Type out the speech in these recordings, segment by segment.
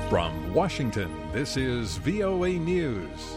From Washington, this is VOA News.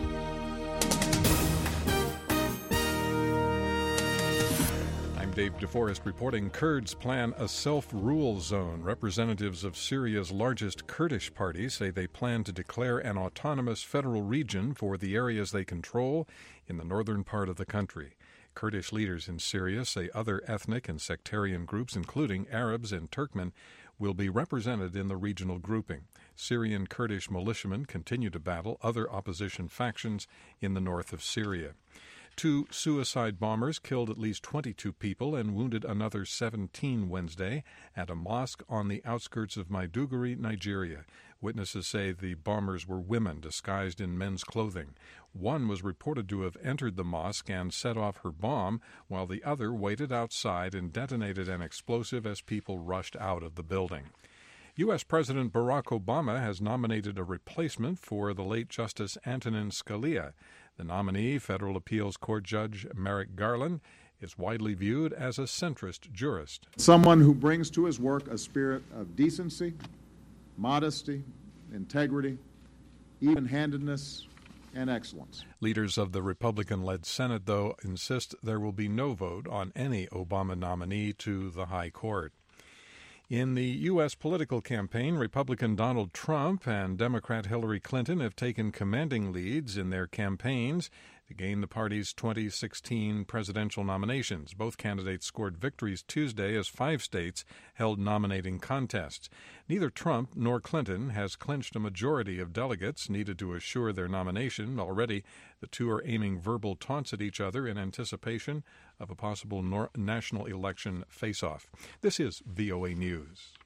I'm Dave DeForest reporting Kurds plan a self-rule zone. Representatives of Syria's largest Kurdish party say they plan to declare an autonomous federal region for the areas they control in the northern part of the country. Kurdish leaders in Syria say other ethnic and sectarian groups, including Arabs and Turkmen, will be represented in the regional grouping. Syrian Kurdish militiamen continue to battle other opposition factions in the north of Syria. 2 suicide bombers killed at least 22 people and wounded another 17 Wednesday at a mosque on the outskirts of Maiduguri, Nigeria. Witnesses say the bombers were women disguised in men's clothing. One was reported to have entered the mosque and set off her bomb, while the other waited outside and detonated an explosive as people rushed out of the building. U.S. President Barack Obama has nominated a replacement for the late Justice Antonin Scalia. The nominee, federal appeals court judge Merrick Garland, is widely viewed as a centrist jurist. Someone who brings to his work a spirit of decency, modesty, integrity, even-handedness, and excellence. Leaders of the Republican-led Senate, though, insist there will be no vote on any Obama nominee to the high court. In the U.S. political campaign, Republican Donald Trump and Democrat Hillary Clinton have taken commanding leads in their campaigns to gain the party's 2016 presidential nominations. Both candidates scored victories Tuesday as 5 states held nominating contests. Neither Trump nor Clinton has clinched a majority of delegates needed to assure their nomination. Already, the two are aiming verbal taunts at each other in anticipation of a possible national election face-off. This is VOA News.